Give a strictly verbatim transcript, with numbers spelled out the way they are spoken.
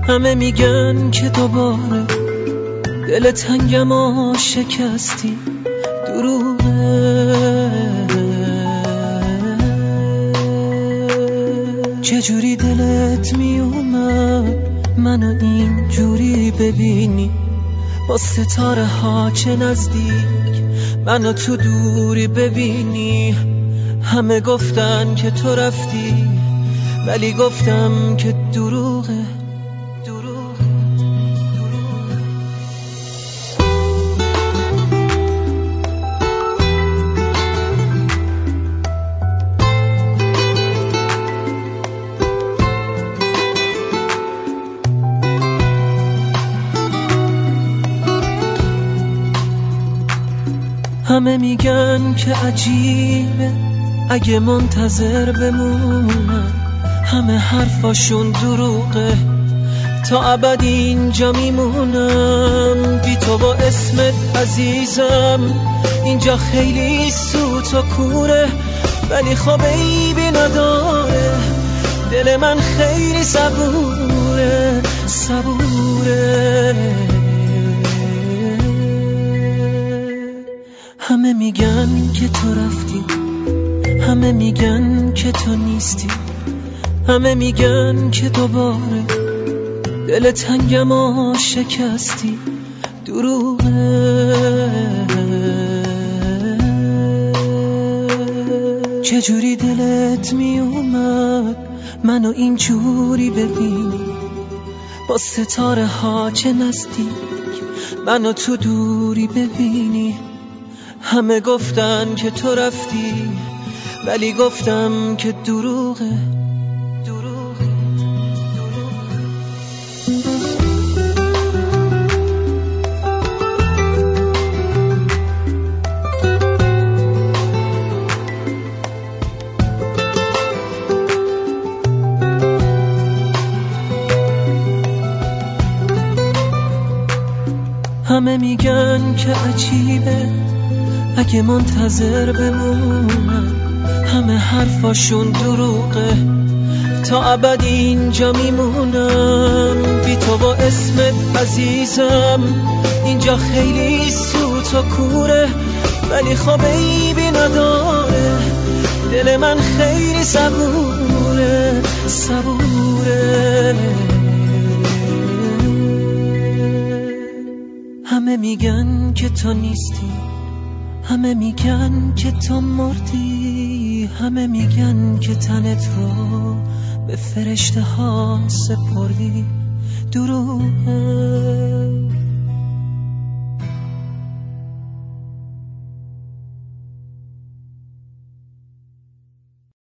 همه میگن که دوباره دل تنگم و شکستی، دروغه. چجوری دلت میومد منو اینجوری ببینی، با ستاره ها چه نزدیک منو تو دوری ببینی. همه گفتن که تو رفتی ولی گفتم که دروغه. همه میگن که عجیبه اگه منتظر بمونم، همه حرفاشون دروغه، تا ابد اینجا میمونم بی تو با اسمت عزیزم. اینجا خیلی سوت و کوره ولی خب عیبی نداره، دل من خیلی صبوره صبوره. همه میگن که تو رفتی، همه میگن که تو نیستی، همه میگن که دوباره دل تنگم و شکستی، دروغه. چجوری دلت میومد منو اینجوری ببینی، با ستاره ها چه نزدیک منو تو دوری ببینی. همه گفتن که تو رفتی ولی گفتم که دروغه دروغه دروغه. همه میگن که عجیبه اگه منتظر بمونم، همه حرفاشون دروغه، تا ابد اینجا میمونم بی تو با اسمت عزیزم. اینجا خیلی سوت و کوره ولی خب عیبی نداره، دل من خیلی صبوره صبوره. همه میگن که تو نیستی، همه میگن که تو مردی، همه میگن که تنت رو به فرشته ها سپردی، دروغه.